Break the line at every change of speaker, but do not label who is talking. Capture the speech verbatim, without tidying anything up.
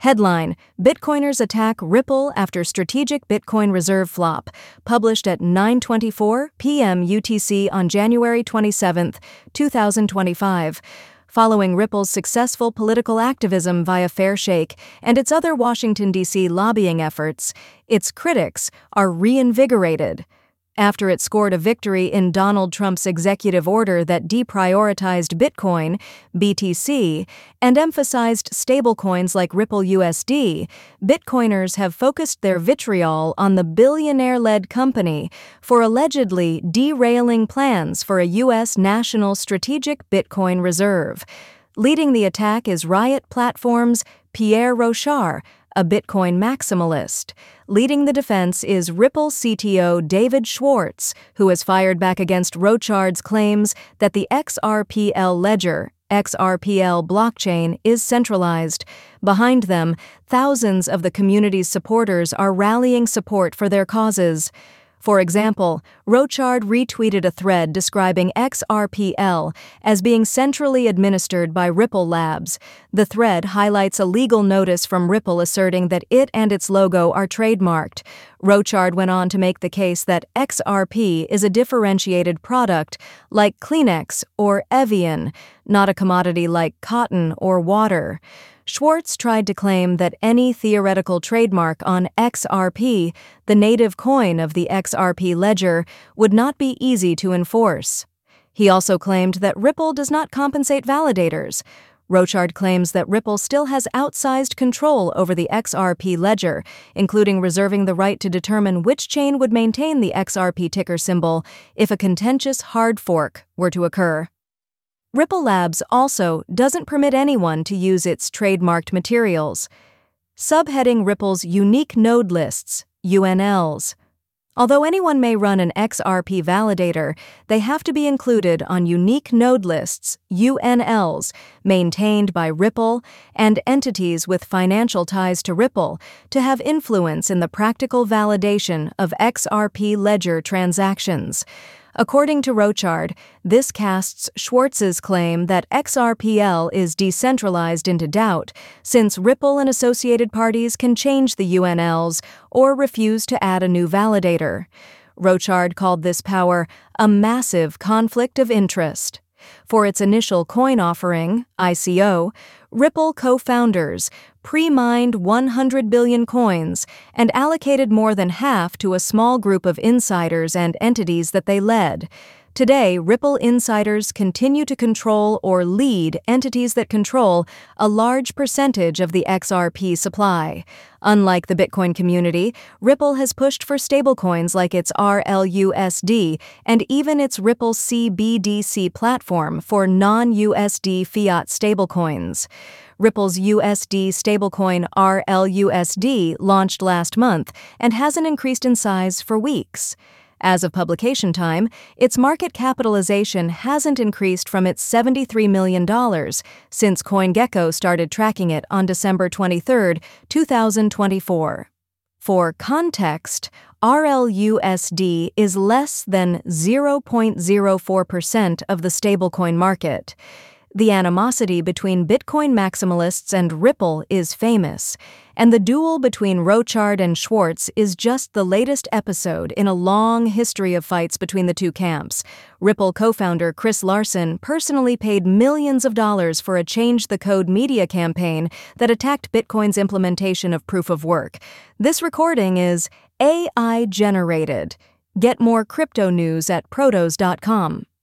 Headline: Bitcoiners attack Ripple after strategic Bitcoin reserve flop. Published at nine twenty-four p.m. U T C on January twenty-seventh, two thousand twenty-five. Following Ripple's successful political activism via Fairshake and its other Washington, D C lobbying efforts, its critics are reinvigorated. After it scored a victory in Donald Trump's executive order that deprioritized Bitcoin, B T C, and emphasized stablecoins like Ripple U S D, Bitcoiners have focused their vitriol on the billionaire-led company for allegedly derailing plans for a U S national strategic Bitcoin reserve. Leading the attack is Riot Platform's Pierre Rochard, a Bitcoin maximalist. Leading the defense is Ripple C T O David Schwartz, who has fired back against Rochard's claims that the X R P L ledger, X R P L blockchain, is centralized. Behind them, thousands of the community's supporters are rallying support for their causes. For example, Rochard retweeted a thread describing X R P L as being centrally administered by Ripple Labs. The thread highlights a legal notice from Ripple asserting that it and its logo are trademarked. Rochard went on to make the case that X R P is a differentiated product like Kleenex or Evian, not a commodity like cotton or water. Schwartz tried to claim that any theoretical trademark on X R P, the native coin of the X R P ledger, would not be easy to enforce. He also claimed that Ripple does not compensate validators. Rochard claims that Ripple still has outsized control over the X R P ledger, including reserving the right to determine which chain would maintain the X R P ticker symbol if a contentious hard fork were to occur. Ripple Labs also doesn't permit anyone to use its trademarked materials. Subheading Ripple's Unique Node Lists, U N Ls. Although anyone may run an X R P validator, they have to be included on Unique Node Lists, U N Ls, maintained by Ripple and entities with financial ties to Ripple to have influence in the practical validation of X R P ledger transactions. According to Rochard, this casts Schwartz's claim that X R P L is decentralized into doubt, since Ripple and associated parties can change the U N Ls or refuse to add a new validator. Rochard called this power a massive conflict of interest. For its initial coin offering, I C O, Ripple co-founders pre-mined one hundred billion coins and allocated more than half to a small group of insiders and entities that they led. Today, Ripple insiders continue to control or lead entities that control a large percentage of the X R P supply. Unlike the Bitcoin community, Ripple has pushed for stablecoins like its R L U S D and even its Ripple C B D C platform for non-U S D fiat stablecoins. Ripple's U S D stablecoin R L U S D launched last month and hasn't increased in size for weeks. As of publication time, its market capitalization hasn't increased from its seventy-three million dollars since CoinGecko started tracking it on December twenty-third, two thousand twenty-four. For context, R L U S D is less than zero point zero four percent of the stablecoin market. The animosity between Bitcoin maximalists and Ripple is famous, and the duel between Rochard and Schwartz is just the latest episode in a long history of fights between the two camps. Ripple co-founder Chris Larsen personally paid millions of dollars for a Change the Code media campaign that attacked Bitcoin's implementation of proof of work. This recording is A I generated. Get more crypto news at protos dot com.